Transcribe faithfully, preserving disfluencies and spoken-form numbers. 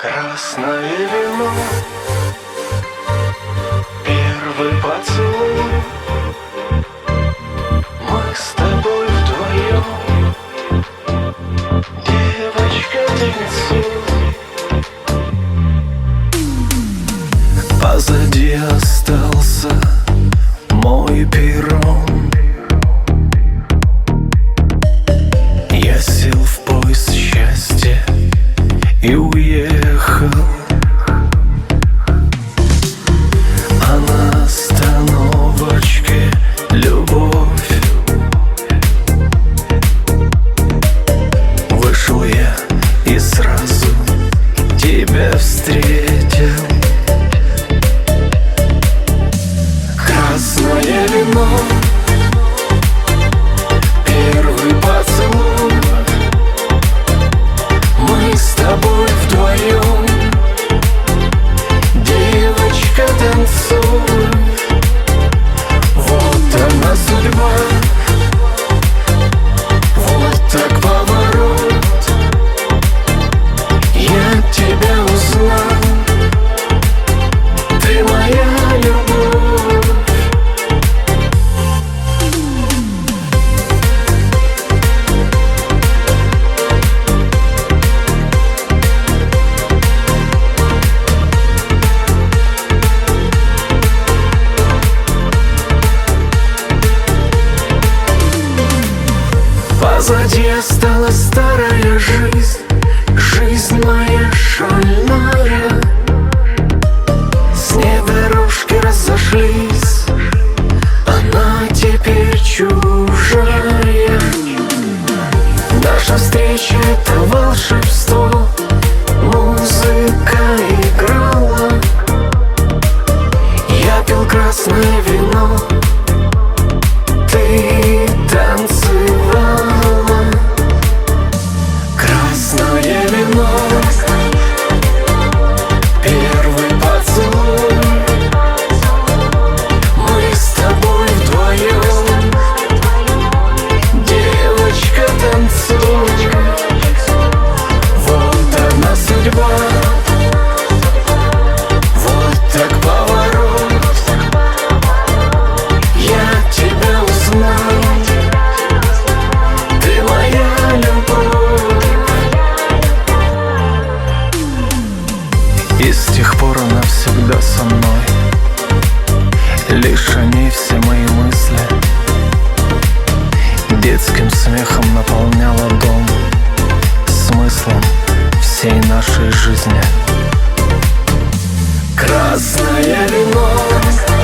Красное вино, первый поцелуй. Мы с тобой вдвоем, девочка, танцуй. Позади остался мой перрон. Я сел в поезд счастья и уехал, а на остановочке любовь. Вышел я и сразу тебя встретил. Красное вино, первый поцелуй. Мы с тобой вдвоем, девочка, танцуй. Вот она судьба, вот так поворот. Я тебя узнал, ты моя любовь. Позади осталась старая жизнь, жизнь моя шальная. С ней дорожки разошлись, она теперь чужая. Наша встреча — это волшебство, музыка играла. Я пил красное вино, ты танцевала. Красное вино, первый поцелуй. Мы с тобой вдвоем, девочка, танцуй. Вот она судьба, вот так поворот. Я тебя узнал, ты моя любовь. И с тех пор она всегда со мной, лишь о ней все мои мысли. Детским смехом наполняла дом, смыслом всей нашей жизни. Красное вино,